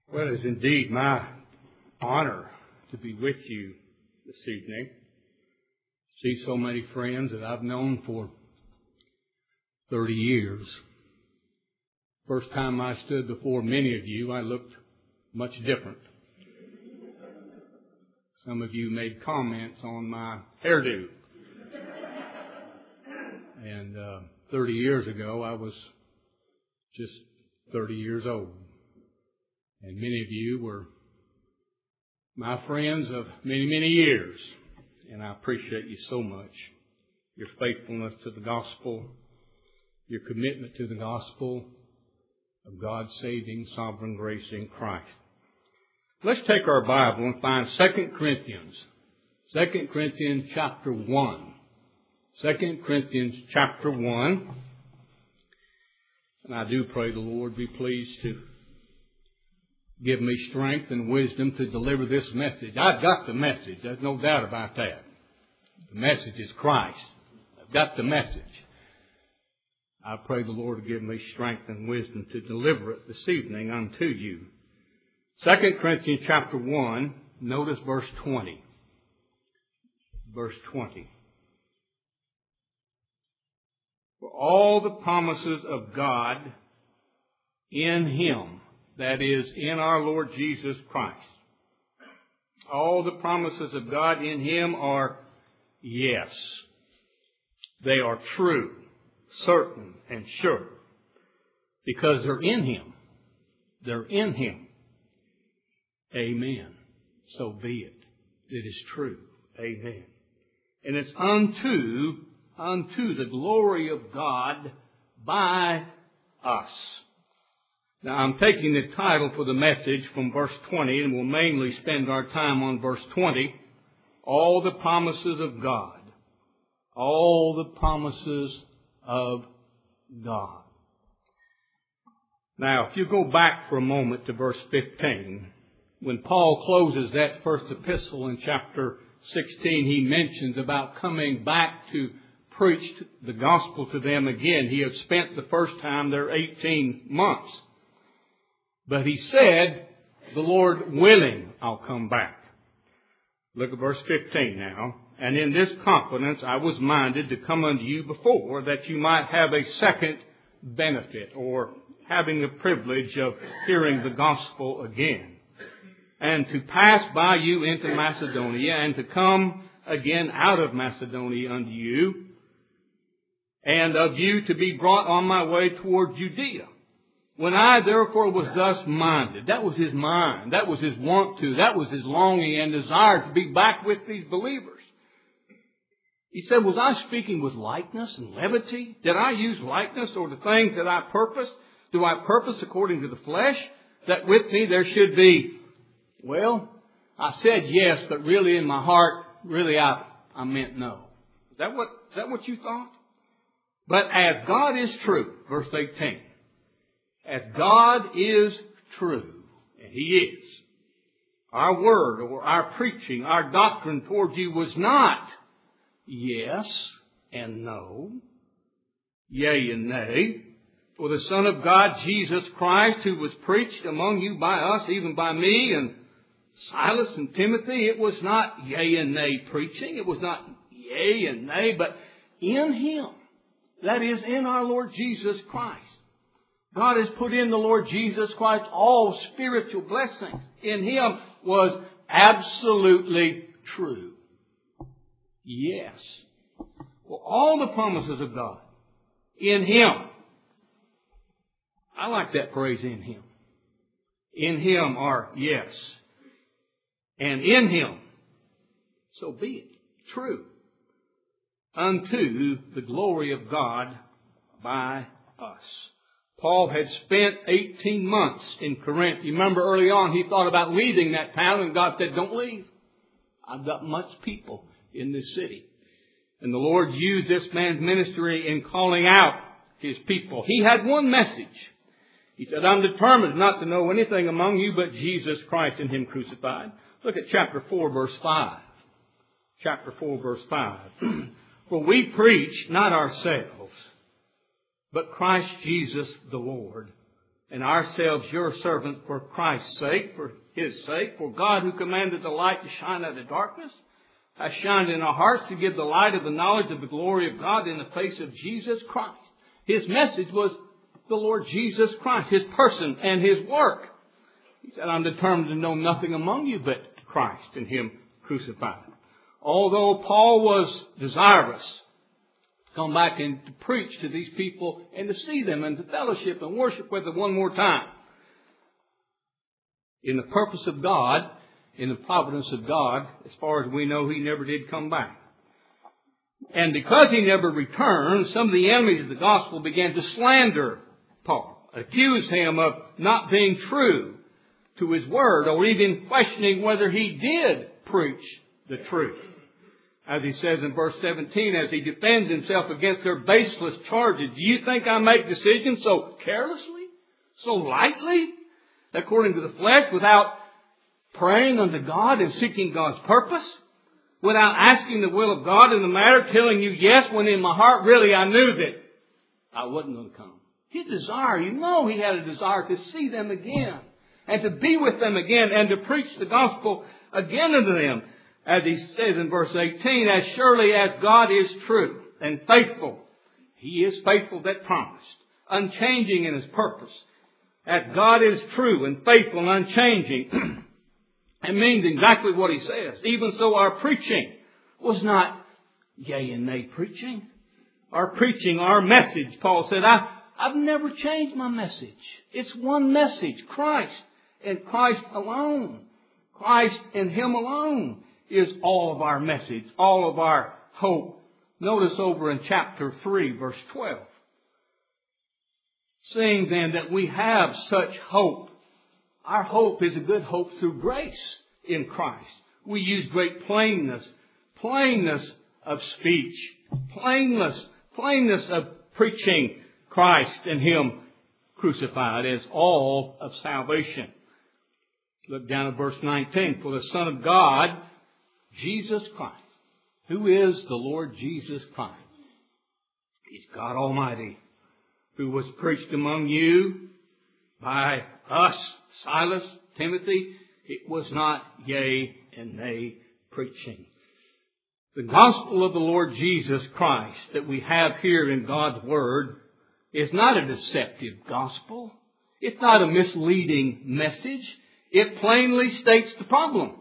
Well, it is indeed my honor to be with you this evening. See so many friends that I've known for 30 years. First time I stood before many of you, I looked much different. Some of you made comments on my hairdo. And 30 years ago, I was just 30 years old. And many of you were my friends of many, many years. And I appreciate you so much. Your faithfulness to the gospel, your commitment to the gospel of God's saving sovereign grace in Christ. Let's take our Bible and find 2 Corinthians. 2 Corinthians chapter 1. 2 Corinthians chapter 1. And I do pray the Lord be pleased to give me strength and wisdom to deliver this message. I've got the message. There's no doubt about that. The message is Christ. I've got the message. I pray the Lord to give me strength and wisdom to deliver it this evening unto you. 2 Corinthians chapter 1, notice verse 20. Verse 20. For all the promises of God in Him, that is, in our Lord Jesus Christ. All the promises of God in Him are yes. They are true, certain, and sure. Because they're in Him. They're in Him. Amen. So be it. It is true. Amen. And it's unto the glory of God by us. Now, I'm taking the title for the message from verse 20, and we'll mainly spend our time on verse 20. All the promises of God. All the promises of God. Now, if you go back for a moment to verse 15, when Paul closes that first epistle in chapter 16, he mentions about coming back to preach the gospel to them again. He had spent the first time there 18 months. But he said, the Lord willing, I'll come back. Look at verse 15 now. And in this confidence I was minded to come unto you before, that you might have a second benefit, or having the privilege of hearing the gospel again, and to pass by you into Macedonia, and to come again out of Macedonia unto you, and of you to be brought on my way toward Judea. When I therefore was thus minded, that was his mind, that was his want to, that was his longing and desire to be back with these believers. He said, was I speaking with lightness and levity? Did I use lightness or the things that I purposed? Do I purpose according to the flesh? That with me there should be, well, I said yes, but really in my heart, really I meant no. Is that what you thought? But as God is true, verse 18, as God is true, and He is, our word or our preaching, our doctrine toward you was not yes and no, yea and nay. For the Son of God, Jesus Christ, who was preached among you by us, even by me and Silas and Timothy, it was not yea and nay preaching. It was not yea and nay, but in Him. That is, in our Lord Jesus Christ. God has put in the Lord Jesus Christ all spiritual blessings. In Him was absolutely true. Yes. Well, all the promises of God in Him. I like that phrase, in Him. In Him are yes. And in Him, so be it, true, unto the glory of God by us. Paul had spent 18 months in Corinth. You remember early on he thought about leaving that town, and God said, don't leave. I've got much people in this city. And the Lord used this man's ministry in calling out His people. He had one message. He said, I'm determined not to know anything among you but Jesus Christ and Him crucified. Look at chapter 4, verse 5. Chapter 4, verse 5. For we preach not ourselves, but Christ Jesus the Lord, and ourselves your servants for Christ's sake, for His sake. For God, who commanded the light to shine out of darkness, has shined in our hearts to give the light of the knowledge of the glory of God in the face of Jesus Christ. His message was the Lord Jesus Christ, His person and His work. He said, I'm determined to know nothing among you but Christ and Him crucified. Although Paul was desirous to come back and to preach to these people and to see them and to fellowship and worship with them one more time, in the purpose of God, in the providence of God, as far as we know, he never did come back. And because he never returned, some of the enemies of the gospel began to slander Paul, accuse him of not being true to his word, or even questioning whether he did preach the truth. As he says in verse 17, as he defends himself against their baseless charges, do you think I make decisions so carelessly, so lightly, according to the flesh, without praying unto God and seeking God's purpose? Without asking the will of God in the matter, telling you yes, when in my heart really I knew that I wasn't going to come. His desire, he had a desire to see them again, and to be with them again, and to preach the gospel again unto them. As he says in verse 18, as surely as God is true and faithful, He is faithful that promised, unchanging in His purpose. As God is true and faithful and unchanging, it means exactly what he says. Even so, our preaching was not yea and nay preaching. Our preaching, our message, Paul said, I've never changed my message. It's one message, Christ and Christ alone. Christ and Him alone is all of our message, all of our hope. Notice over in chapter 3, verse 12. Seeing then that we have such hope, our hope is a good hope through grace in Christ. We use great plainness of speech, plainness of preaching Christ and Him crucified as all of salvation. Look down at verse 19. For the Son of God, Jesus Christ. Who is the Lord Jesus Christ? He's God Almighty, who was preached among you by us, Silas, Timothy. It was not yea and nay preaching. The gospel of the Lord Jesus Christ that we have here in God's Word is not a deceptive gospel. It's not a misleading message. It plainly states the problem.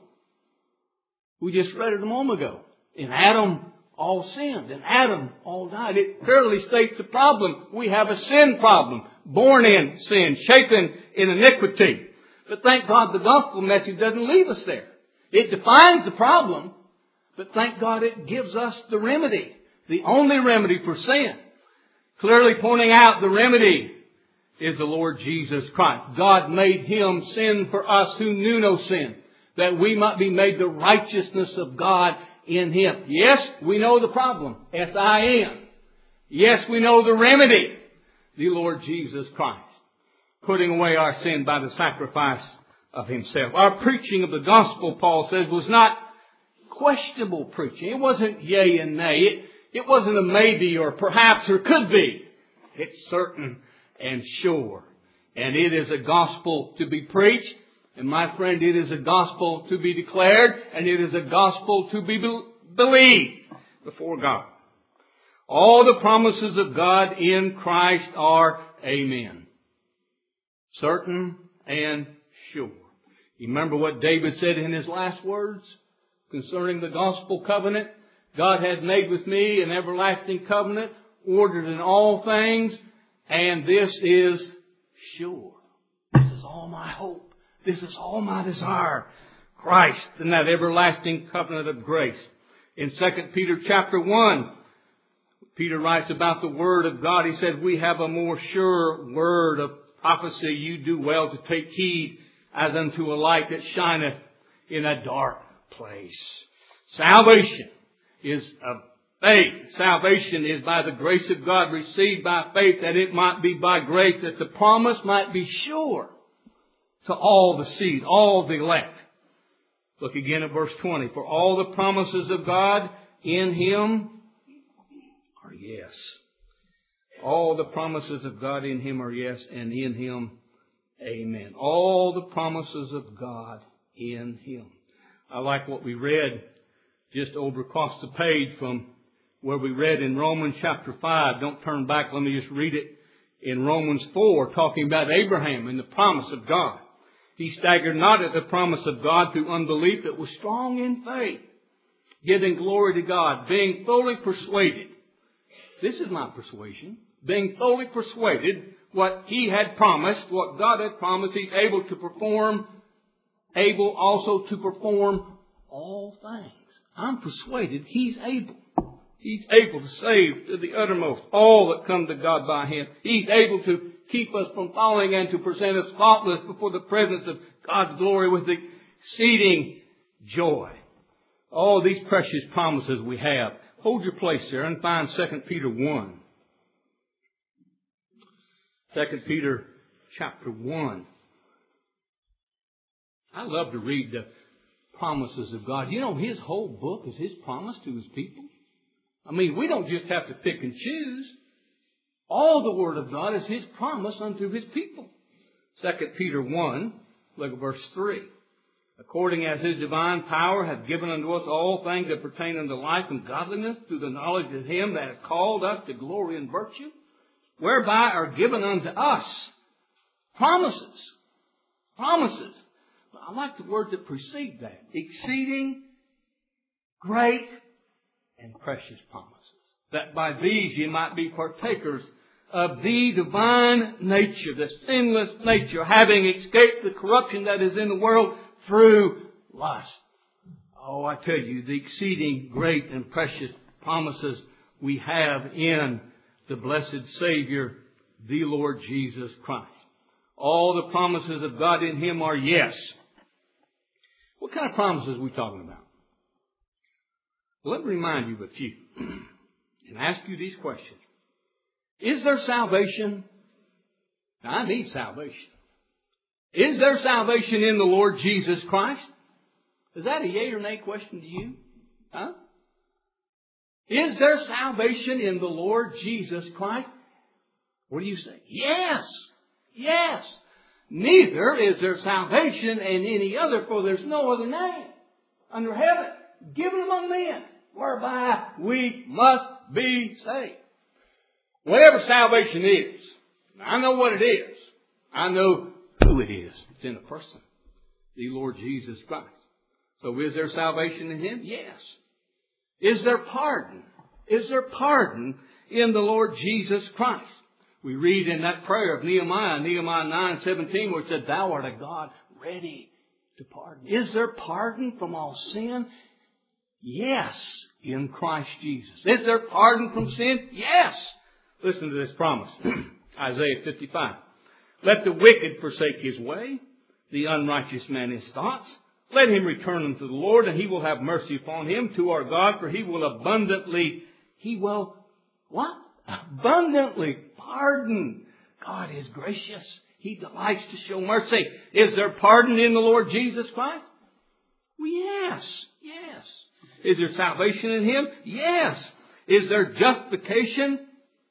We just read it a moment ago. In Adam, all sinned. In Adam, all died. It clearly states the problem. We have a sin problem. Born in sin. Shapen in iniquity. But thank God the gospel message doesn't leave us there. It defines the problem. But thank God it gives us the remedy. The only remedy for sin. Clearly pointing out the remedy is the Lord Jesus Christ. God made Him sin for us who knew no sin, that we might be made the righteousness of God in Him. Yes, we know the problem. S-I-N. Yes, we know the remedy. The Lord Jesus Christ. Putting away our sin by the sacrifice of Himself. Our preaching of the gospel, Paul says, was not questionable preaching. It wasn't yea and nay. It wasn't a maybe or perhaps or could be. It's certain and sure. And it is a gospel to be preached. And my friend, it is a gospel to be declared. And it is a gospel to be believed before God. All the promises of God in Christ are amen. Certain and sure. You remember what David said in his last words concerning the gospel covenant? God has made with me an everlasting covenant, ordered in all things, and this is sure. This is all my hope. This is all my desire. Christ and that everlasting covenant of grace. In 2 Peter chapter 1, Peter writes about the Word of God. He said, we have a more sure word of prophecy. You do well to take heed as unto a light that shineth in a dark place. Salvation is of faith. Salvation is by the grace of God, received by faith, that it might be by grace, that the promise might be sure to all the seed, all the elect. Look again at verse 20. For all the promises of God in Him are yes. All the promises of God in Him are yes, and in Him Amen. All the promises of God in Him. I like what we read just over across the page from where we read in Romans chapter 5. Don't turn back. Let me just read it in Romans 4, talking about Abraham and the promise of God. He staggered not at the promise of God through unbelief, but was strong in faith, giving glory to God, being fully persuaded. This is my persuasion. Being fully persuaded what He had promised, what God had promised, He's able to perform, able also to perform all things. I'm persuaded He's able. He's able to save to the uttermost all that come to God by Him. He's able to keep us from falling and to present us faultless before the presence of God's glory with exceeding joy. All these precious promises we have. Hold your place there and find 2 Peter 1. 2 Peter chapter 1. I love to read the promises of God. You know, His whole book is His promise to His people. I mean, we don't just have to pick and choose. All the Word of God is His promise unto His people. 2 Peter 1, look at verse 3. According as His divine power hath given unto us all things that pertain unto life and godliness, through the knowledge of Him that hath called us to glory and virtue, whereby are given unto us promises. Promises. I like the word that precede that. Exceeding great and precious promises. That by these ye might be partakers of the divine nature, the sinless nature, having escaped the corruption that is in the world through lust. Oh, I tell you, the exceeding great and precious promises we have in the blessed Savior, the Lord Jesus Christ. All the promises of God in Him are yes. What kind of promises are we talking about? Well, let me remind you of a few and ask you these questions. Is there salvation? Now, I need salvation. Is there salvation in the Lord Jesus Christ? Is that a yea or nay question to you? Huh? Is there salvation in the Lord Jesus Christ? What do you say? Yes! Yes! Neither is there salvation in any other, for there's no other name under heaven given among men whereby we must be saved. Whatever salvation is, I know what it is. I know who it is. It's in a person, the Lord Jesus Christ. So is there salvation in Him? Yes. Is there pardon? Is there pardon in the Lord Jesus Christ? We read in that prayer of Nehemiah 9:17, where it said, Thou art a God ready to pardon. Is there pardon from all sin? Yes, in Christ Jesus. Is there pardon from sin? Yes. Listen to this promise. Isaiah 55. Let the wicked forsake his way, the unrighteous man his thoughts. Let him return unto the Lord, and He will have mercy upon him, to our God, for He will abundantly pardon. God is gracious. He delights to show mercy. Is there pardon in the Lord Jesus Christ? Well, yes. Yes. Is there salvation in Him? Yes. Is there justification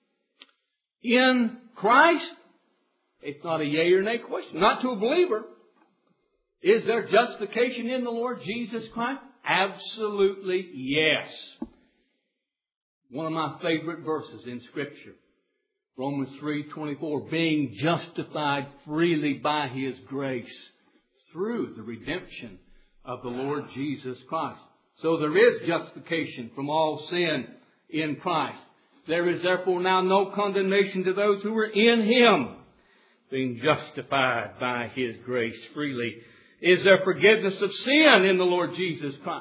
in Christ? It's not a yea or nay question. Not to a believer. Is there justification in the Lord Jesus Christ? Absolutely yes. One of my favorite verses in Scripture. Romans 3:24. Being justified freely by His grace through the redemption of the Lord Jesus Christ. So there is justification from all sin in Christ. There is therefore now no condemnation to those who are in Him, being justified by His grace freely. Is there forgiveness of sin in the Lord Jesus Christ?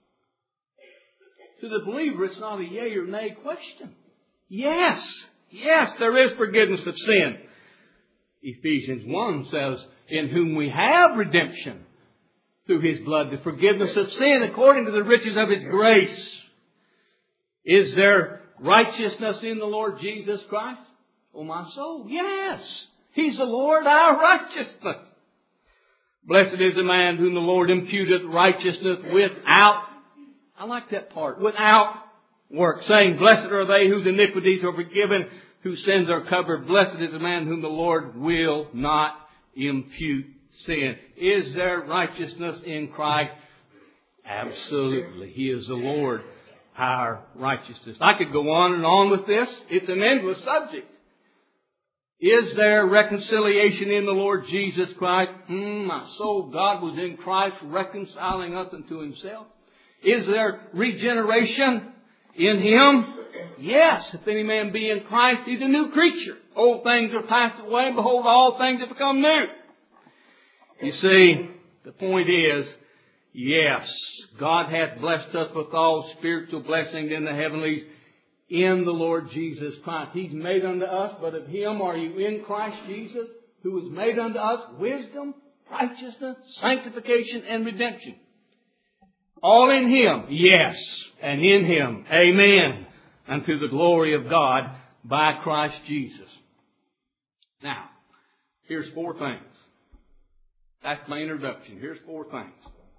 To the believer, it's not a yea or nay question. Yes. Yes, there is forgiveness of sin. Ephesians 1 says, in whom we have redemption through His blood, the forgiveness of sin according to the riches of His grace. Is there righteousness in the Lord Jesus Christ? Oh, my soul, yes. He's the Lord, our righteousness. Blessed is the man whom the Lord imputeth righteousness without, I like that part, without work, saying, Blessed are they whose iniquities are forgiven, whose sins are covered. Blessed is the man whom the Lord will not impute sin. Is there righteousness in Christ? Absolutely. He is the Lord, our righteousness. I could go on and on with this. It's an endless subject. Is there reconciliation in the Lord Jesus Christ? My soul, God was in Christ reconciling us unto Himself. Is there regeneration in Him? Yes. If any man be in Christ, he's a new creature. Old things are passed away. Behold, all things have become new. You see, the point is, yes, God hath blessed us with all spiritual blessings in the heavenlies in the Lord Jesus Christ. He's made unto us, but of Him are you in Christ Jesus, who was made unto us wisdom, righteousness, sanctification, and redemption. All in Him, yes, and in Him, amen, unto the glory of God by Christ Jesus. Now, here's 4 things. That's my introduction. Here's 4 things.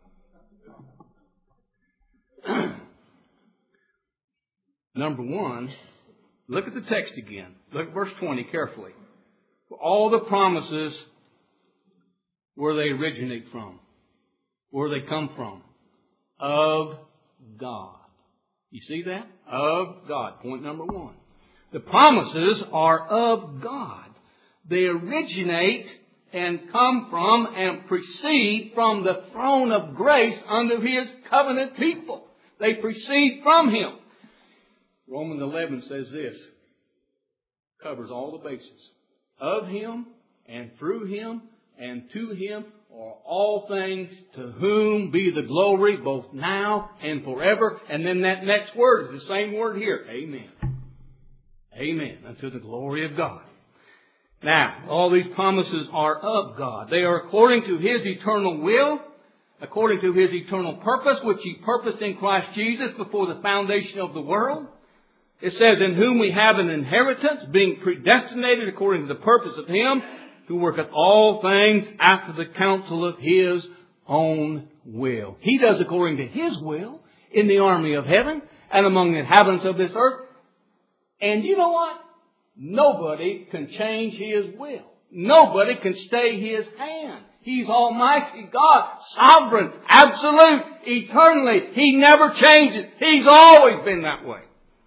Number 1, look at the text again. Look at verse 20 carefully. All the promises, where they originate from, where they come from. Of God. You see that? Of God. Point number 1. The promises are of God. They originate and come from and proceed from the throne of grace under His covenant people. They proceed from Him. Romans 11 says this. Covers all the bases. Of Him and through Him and to Him are all things, to whom be the glory both now and forever. And then that next word is the same word here. Amen. Amen. Unto the glory of God. Now, all these promises are of God. They are according to His eternal will, according to His eternal purpose, which He purposed in Christ Jesus before the foundation of the world. It says, in whom we have an inheritance, being predestinated according to the purpose of Him, who worketh all things after the counsel of His own will. He does according to His will in the army of heaven and among the inhabitants of this earth. And you know what? Nobody can change His will. Nobody can stay His hand. He's Almighty God, sovereign, absolute, eternally. He never changes. He's always been that way.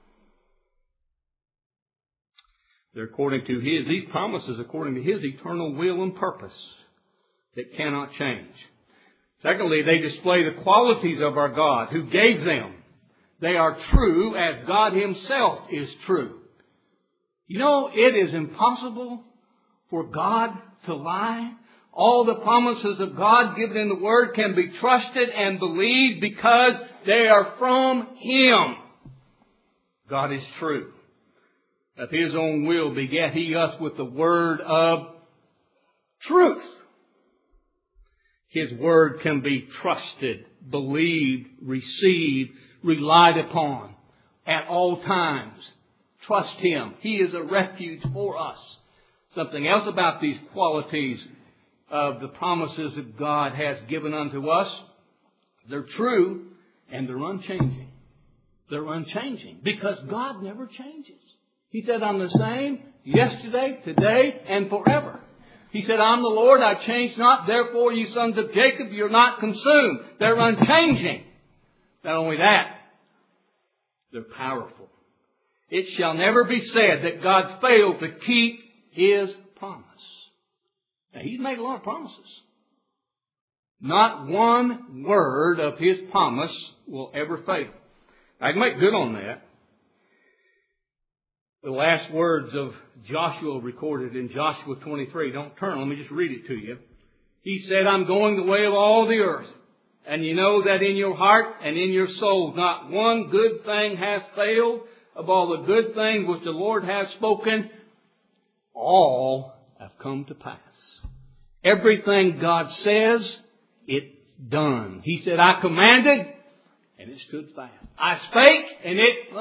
They're according to these promises according to His eternal will and purpose that cannot change. Secondly, they display the qualities of our God who gave them. They are true as God Himself is true. You know, it is impossible for God to lie. All the promises of God given in the Word can be trusted and believed because they are from Him. God is true. Of His own will begat He us with the word of truth. His word can be trusted, believed, received, relied upon at all times. Trust Him. He is a refuge for us. Something else about these qualities of the promises that God has given unto us. They're true and they're unchanging. They're unchanging because God never changes. He said, I'm the same yesterday, today, and forever. He said, I'm the Lord, I change not. Therefore, you sons of Jacob, you're not consumed. They're unchanging. Not only that, they're powerful. It shall never be said that God failed to keep His promise. Now, He's made a lot of promises. Not one word of His promise will ever fail. I can make good on that. The last words of Joshua recorded in Joshua 23. Don't turn. Let me just read it to you. He said, I'm going the way of all the earth. And you know that in your heart and in your soul, not one good thing has failed. Of all the good things which the Lord has spoken, all have come to pass. Everything God says, it's done. He said, I commanded, and it stood fast. I spake, and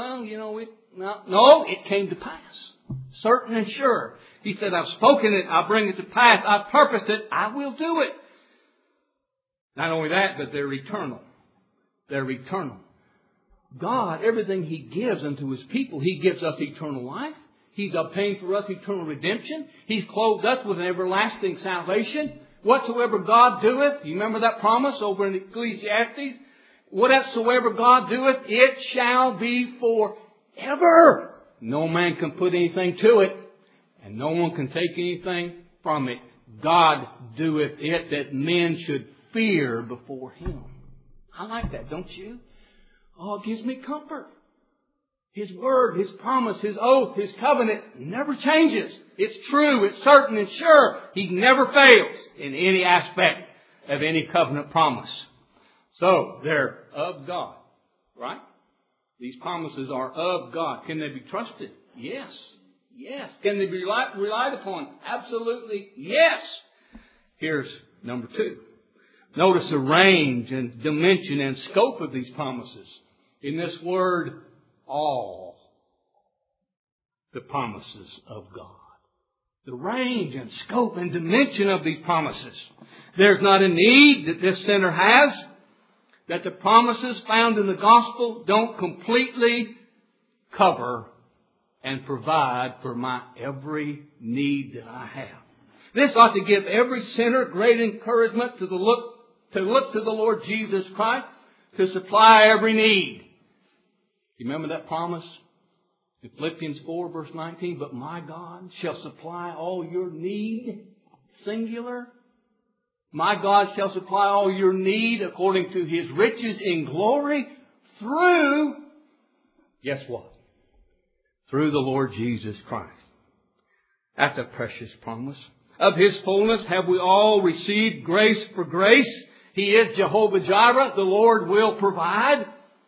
it came to pass. Certain and sure. He said, I've spoken it, I'll bring it to pass. I've purposed it, I will do it. Not only that, but they're eternal. They're eternal. God, everything He gives unto His people, He gives us eternal life. He's obtained for us eternal redemption. He's clothed us with an everlasting salvation. Whatsoever God doeth, you remember that promise over in Ecclesiastes? Whatsoever God doeth, it shall be forever. No man can put anything to it, and no one can take anything from it. God doeth it that men should fear before Him. I like that, don't you? Oh, it gives me comfort. His word, His promise, His oath, His covenant never changes. It's true, it's certain and sure. He never fails in any aspect of any covenant promise. So, they're of God, right? These promises are of God. Can they be trusted? Yes. Yes. Can they be relied upon? Absolutely yes. Here's number 2. Notice the range and dimension and scope of these promises. In this word, all the promises of God. The range and scope and dimension of these promises. There's not a need that this sinner has that the promises found in the gospel don't completely cover and provide for my every need that I have. This ought to give every sinner great encouragement to look to the Lord Jesus Christ to supply every need. You remember that promise? In Philippians 4 verse 19, but my God shall supply all your need, singular. My God shall supply all your need according to His riches in glory through, guess what? Through the Lord Jesus Christ. That's a precious promise. Of His fullness have we all received grace for grace. He is Jehovah Jireh. The Lord will provide.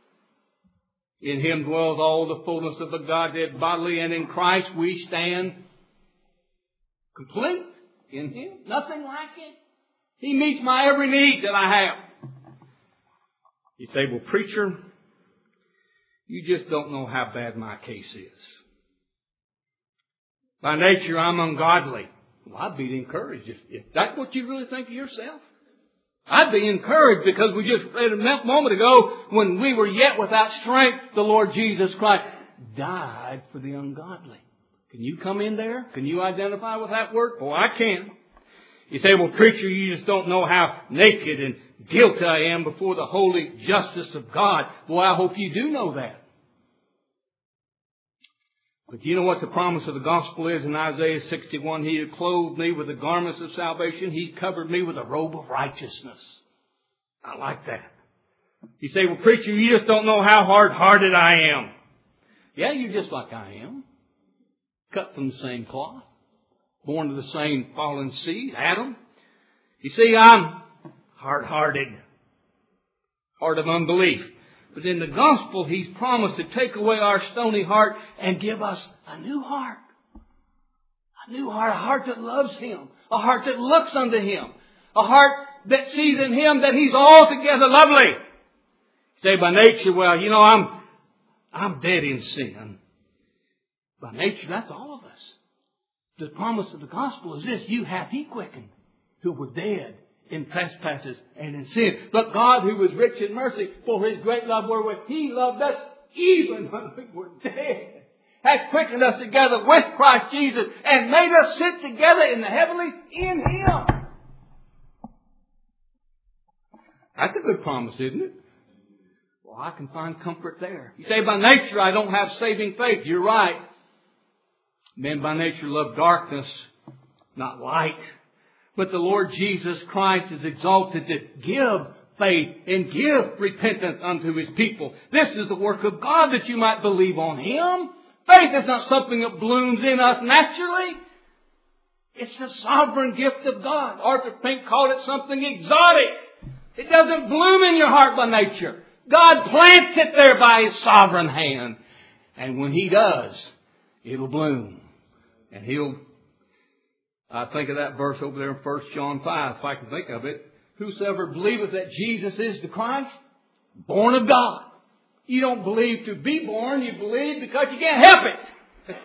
In Him dwells all the fullness of the Godhead bodily, and in Christ we stand complete in Him. Nothing like it. He meets my every need that I have. You say, well, preacher, you just don't know how bad my case is. By nature, I'm ungodly. Well, I'd be encouraged if that's what you really think of yourself. I'd be encouraged because we just read a moment ago, when we were yet without strength, the Lord Jesus Christ died for the ungodly. Can you come in there? Can you identify with that word? Oh, I can. You say, well, preacher, you just don't know how naked and guilty I am before the holy justice of God. Boy, I hope you do know that. But you know what the promise of the gospel is in Isaiah 61? He had clothed me with the garments of salvation. He covered me with a robe of righteousness. I like that. You say, well, preacher, you just don't know how hard-hearted I am. Yeah, you're just like I am. Cut from the same cloth. Born to the same fallen seed, Adam. You see, I'm hard-hearted. Heart of unbelief. But in the gospel, He's promised to take away our stony heart and give us a new heart. A new heart, a heart that loves Him. A heart that looks unto Him. A heart that sees in Him that He's altogether lovely. Say by nature, well, you know, I'm dead in sin. By nature, that's all of us. The promise of the gospel is this: you hath He quickened, who were dead in trespasses and in sin. But God, who was rich in mercy, for His great love wherewith He loved us, even when we were dead, hath quickened us together with Christ Jesus, and made us sit together in the heavenlies in Him. That's a good promise, isn't it? Well, I can find comfort there. You say, by nature I don't have saving faith. You're right. Men by nature love darkness, not light. But the Lord Jesus Christ is exalted to give faith and give repentance unto His people. This is the work of God, that you might believe on Him. Faith is not something that blooms in us naturally. It's the sovereign gift of God. Arthur Pink called it something exotic. It doesn't bloom in your heart by nature. God plants it there by His sovereign hand. And when He does, it'll bloom. And I think of that verse over there in 1 John 5, if I can think of it. Whosoever believeth that Jesus is the Christ, born of God. You don't believe to be born, you believe because you can't help it.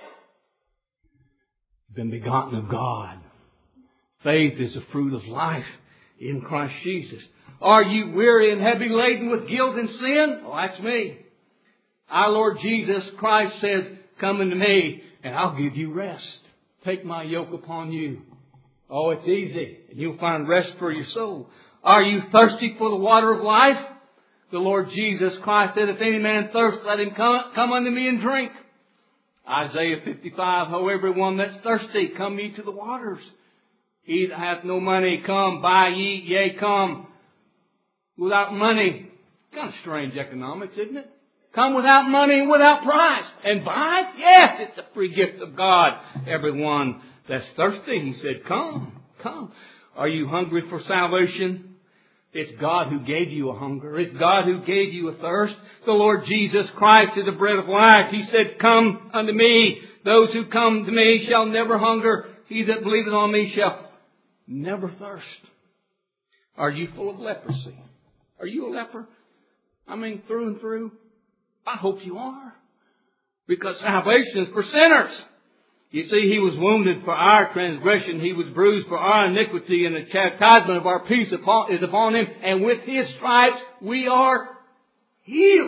Been begotten of God. Faith is the fruit of life in Christ Jesus. Are you weary and heavy laden with guilt and sin? Well, that's me. Our Lord Jesus Christ says, come unto me, and I'll give you rest. Take my yoke upon you. Oh, it's easy, and you'll find rest for your soul. Are you thirsty for the water of life? The Lord Jesus Christ said, if any man thirst, let him come unto me and drink. Isaiah 55, ho, everyone that's thirsty, come ye to the waters. He that hath no money, come, buy ye, yea, come. Without money. Kind of strange economics, isn't it? Come without money and without price. And buy it? Yes, it's a free gift of God. Everyone that's thirsty, He said, come, come. Are you hungry for salvation? It's God who gave you a hunger. It's God who gave you a thirst. The Lord Jesus Christ is the bread of life. He said, come unto me. Those who come to me shall never hunger. He that believeth on me shall never thirst. Are you full of leprosy? Are you a leper? I mean, through and through? I hope you are. Because salvation is for sinners. You see, He was wounded for our transgression. He was bruised for our iniquity, and the chastisement of our peace is upon Him. And with His stripes we are healed.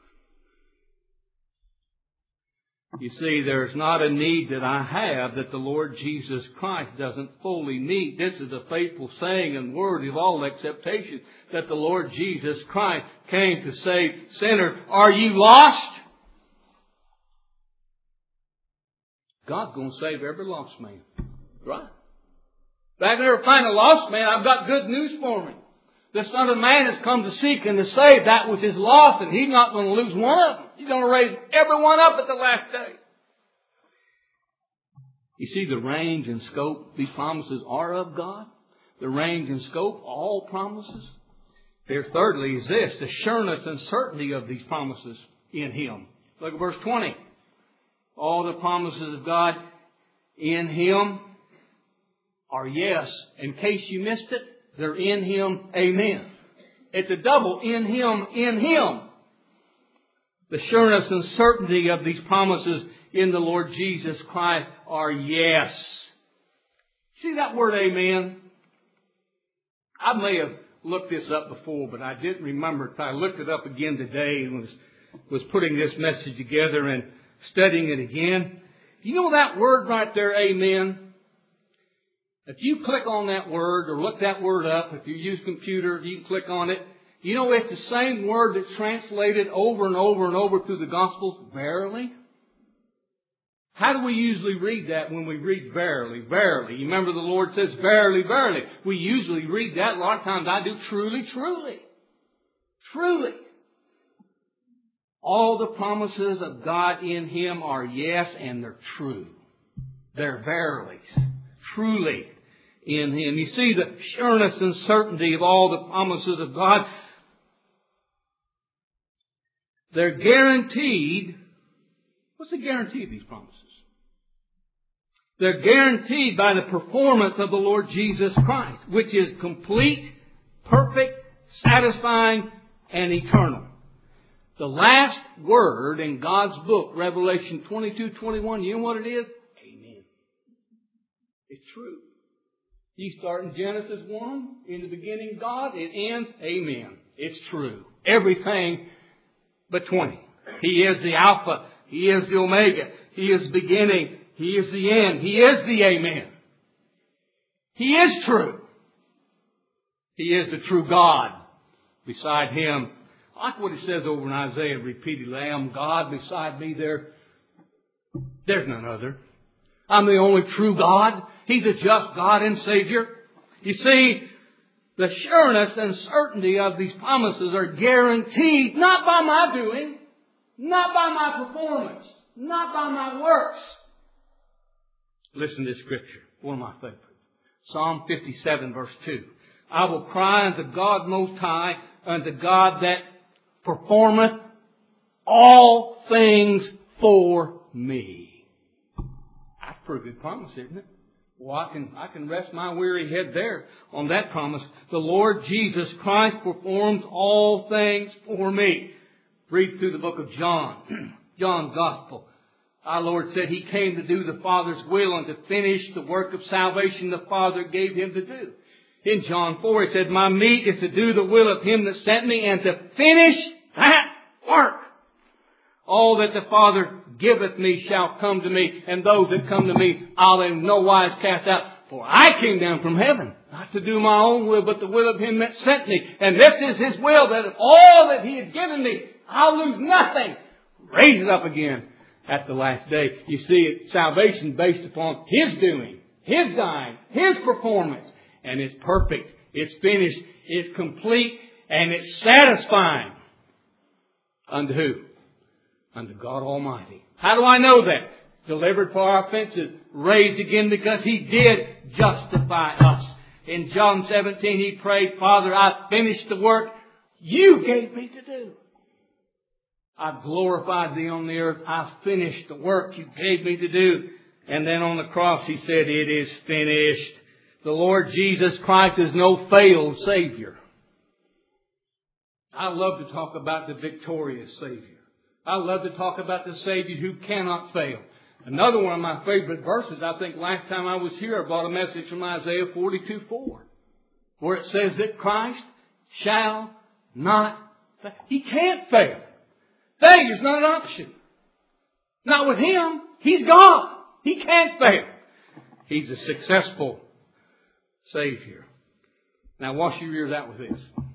You see, there's not a need that I have that the Lord Jesus Christ doesn't fully meet. This is a faithful saying and worthy of all acceptation, that the Lord Jesus Christ came to save sinners. Are you lost? God's going to save every lost man. Right? If I can ever find a lost man, I've got good news for me. The Son of Man has come to seek and to save that which is lost, and He's not going to lose one of them. He's going to raise everyone up at the last day. You see, the range and scope, these promises are of God. The range and scope, all promises. There thirdly is this, the sureness and certainty of these promises in Him. Look at verse 20. All the promises of God in Him are yes. In case you missed it, they're in Him, amen. It's a double, in Him, in Him. The sureness and certainty of these promises in the Lord Jesus Christ are yes. See that word amen? I may have looked this up before, but I didn't remember it. I looked it up again today and was putting this message together and studying it again. You know that word right there, amen? If you click on that word or look that word up, if you use computer, you can click on it. You know it's the same word that's translated over and over and over through the Gospels, verily. How do we usually read that when we read verily, verily? You remember the Lord says verily, verily. We usually read that. A lot of times I do truly, truly. Truly. All the promises of God in Him are yes, and they're true. They're verilies. Truly in Him. You see the sureness and certainty of all the promises of God. They're guaranteed. What's the guarantee of these promises? They're guaranteed by the performance of the Lord Jesus Christ, which is complete, perfect, satisfying, and eternal. The last word in God's book, Revelation 22:21, you know what it is? Amen. It's true. You start in Genesis 1, in the beginning God, it ends, amen. It's true. Everything but 20. He is the Alpha. He is the Omega. He is the beginning. He is the end. He is the amen. He is true. He is the true God. Beside Him, like what it says over in Isaiah repeatedly, I am God, beside me there's none other. I'm the only true God. He's a just God and Savior. You see, the sureness and certainty of these promises are guaranteed not by my doing, not by my performance, not by my works. Listen to this scripture, one of my favorites. Psalm 57 verse 2. I will cry unto God Most High, unto God that performeth all things for me. That's a pretty good promise, isn't it? Well, I can rest my weary head there on that promise. The Lord Jesus Christ performs all things for me. Read through the book of John, John's Gospel. Our Lord said He came to do the Father's will and to finish the work of salvation the Father gave Him to do. In John 4, He said, my meat is to do the will of Him that sent me and to finish that work. All that the Father giveth me shall come to me, and those that come to me I'll in no wise cast out. For I came down from heaven, not to do my own will, but the will of Him that sent me. And this is His will, that of all that He has given me, I'll lose nothing. Raise it up again at the last day. You see, it's salvation based upon His doing, His dying, His performance. And it's perfect, it's finished, it's complete, and it's satisfying. Unto who? Unto God Almighty. How do I know that? Delivered for our offenses, raised again because He did justify us. In John 17 He prayed, Father, I've finished the work You gave me to do. I've glorified Thee on the earth. I've finished the work You gave me to do. And then on the cross He said, it is finished. The Lord Jesus Christ is no failed Savior. I love to talk about the victorious Savior. I love to talk about the Savior who cannot fail. Another one of my favorite verses, I think last time I was here, I brought a message from Isaiah 42:4, where it says that Christ shall not fail. He can't fail. Failure's not an option. Not with Him. He's God. He can't fail. He's a successful Savior. Now wash your ears out with this.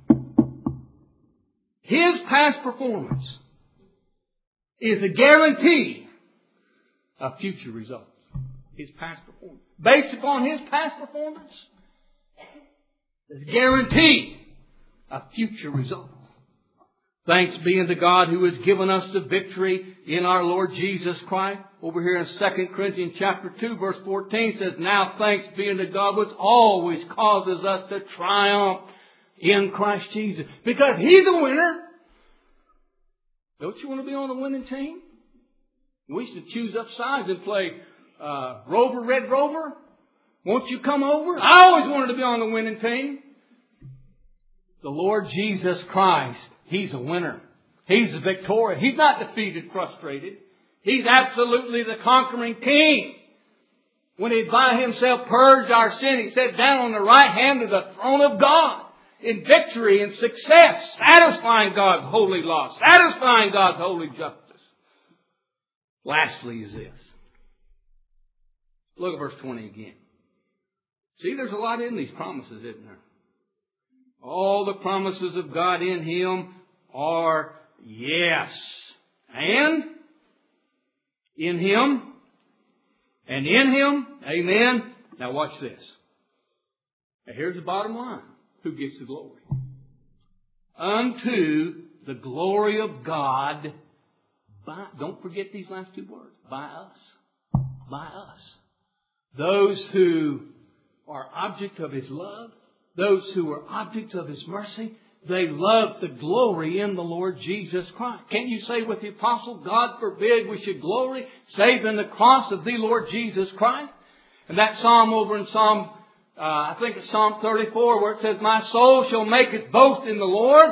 His past performance is a guarantee of future results. His past performance. Based upon His past performance, is a guarantee of future results. Thanks be unto God who has given us the victory in our Lord Jesus Christ. Over here in 2 Corinthians chapter 2 verse 14 says, now thanks be unto God which always causes us to triumph in Christ Jesus. Because He's a winner. Don't you want to be on the winning team? We used to choose up sides and play Rover, Red Rover. Won't you come over? I always wanted to be on the winning team. The Lord Jesus Christ, He's a winner. He's a victorious. He's not defeated, frustrated. He's absolutely the conquering King. When He by Himself purged our sin, He sat down on the right hand of the throne of God. In victory and success, satisfying God's holy law, satisfying God's holy justice. Lastly is this. Look at verse 20 again. See, there's a lot in these promises, isn't there? All the promises of God in Him are yes. And in Him. And in Him. Amen. Now watch this. Now here's the bottom line. Who gets the glory? Unto the glory of God by, don't forget these last two words, by us. By us. Those who are object of His love, those who are objects of His mercy, they love the glory in the Lord Jesus Christ. Can't you say with the apostle, God forbid we should glory save in the cross of the Lord Jesus Christ? And that psalm over in I think it's Psalm 34 where it says, my soul shall make its boast in the Lord.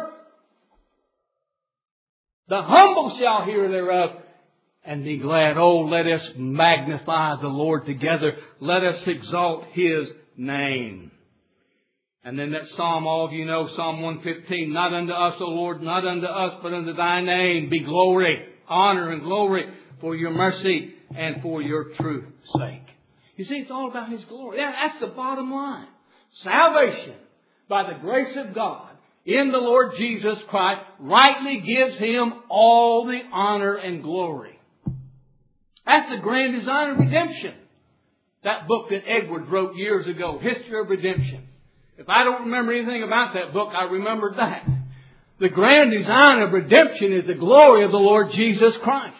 The humble shall hear thereof and be glad. Oh, let us magnify the Lord together. Let us exalt His name. And then that psalm, all of you know, Psalm 115, not unto us, O Lord, not unto us, but unto Thy name be glory, honor and glory for Your mercy and for Your truth's sake. You see, it's all about His glory. That's the bottom line. Salvation, by the grace of God, in the Lord Jesus Christ, rightly gives Him all the honor and glory. That's the grand design of redemption. That book that Edwards wrote years ago, History of Redemption. If I don't remember anything about that book, I remembered that. The grand design of redemption is the glory of the Lord Jesus Christ.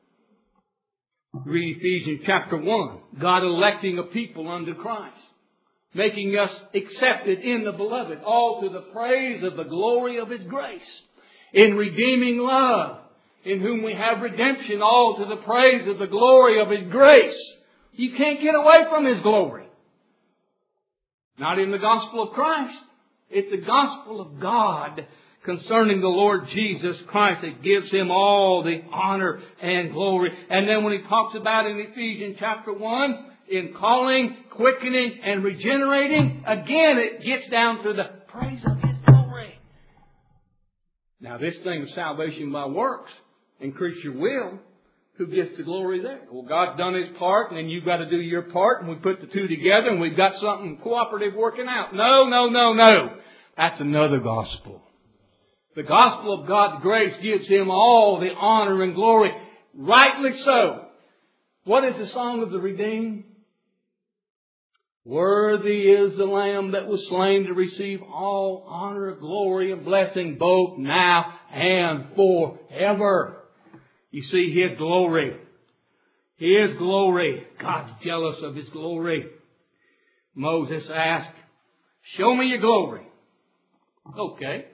Read Ephesians chapter 1. God electing a people unto Christ. Making us accepted in the beloved. All to the praise of the glory of His grace. In redeeming love. In whom we have redemption. All to the praise of the glory of His grace. You can't get away from His glory. Not in the gospel of Christ. It's the gospel of God concerning the Lord Jesus Christ that gives Him all the honor and glory. And then when He talks about in Ephesians chapter 1, in calling, quickening, and regenerating, again it gets down to the praise of His glory. Now this thing of salvation by works, increase your will, who gets the glory there? Well, God's done His part, and then you've got to do your part, and we put the two together, and we've got something cooperative working out. No, no, no, no. That's another gospel. The gospel of God's grace gives Him all the honor and glory. Rightly so. What is the song of the redeemed? Worthy is the Lamb that was slain to receive all honor, glory, and blessing both now and forever. You see His glory. His glory. God's jealous of His glory. Moses asked, show me your glory. Okay.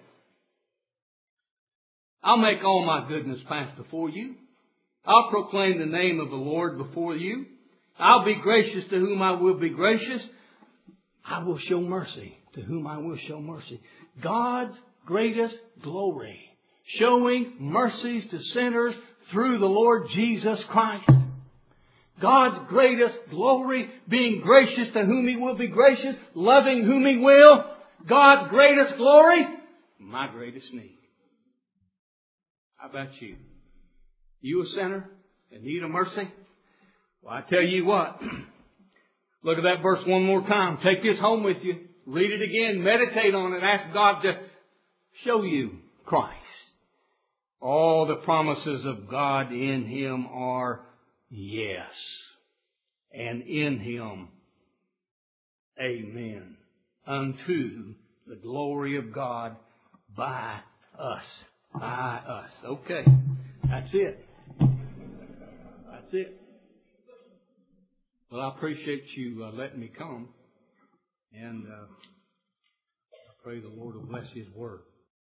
I'll make all my goodness pass before you. I'll proclaim the name of the Lord before you. I'll be gracious to whom I will be gracious. I will show mercy to whom I will show mercy. God's greatest glory. Showing mercies to sinners through the Lord Jesus Christ. God's greatest glory. Being gracious to whom He will be gracious. Loving whom He will. God's greatest glory. My greatest need. How about you? You a sinner in need of mercy? Well, I tell you what. Look at that verse one more time. Take this home with you. Read it again. Meditate on it. Ask God to show you Christ. All the promises of God in Him are yes. And in Him, amen. Unto the glory of God by us. By us. Okay. That's it. That's it. Well, I appreciate you letting me come. And I pray the Lord will bless His word.